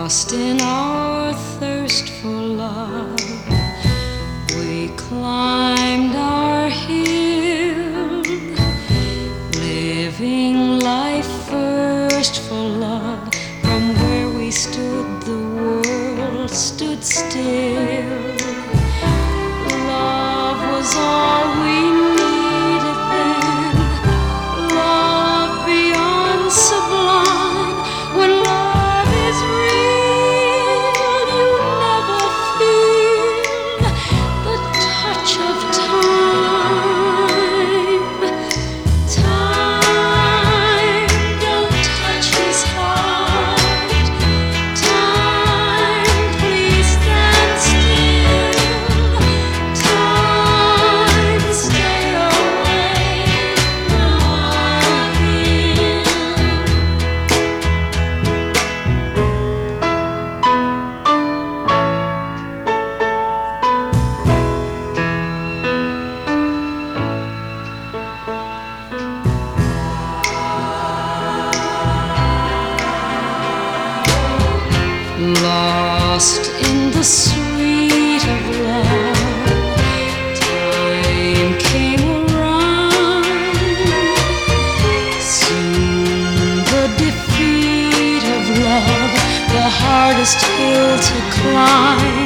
Lost in our thirst for love, we climbed our hill, living life first for love. From where we stood, the world stood still. Love was all we needed then, love beyond sublime. When love is real, you never feel the touch of time. Time don't touch his heart. Time, please stand still. Time, stay away. Now I'm here. Lost in the sweet of love, time came around. Soon the defeat of love, the hardest hill to climb.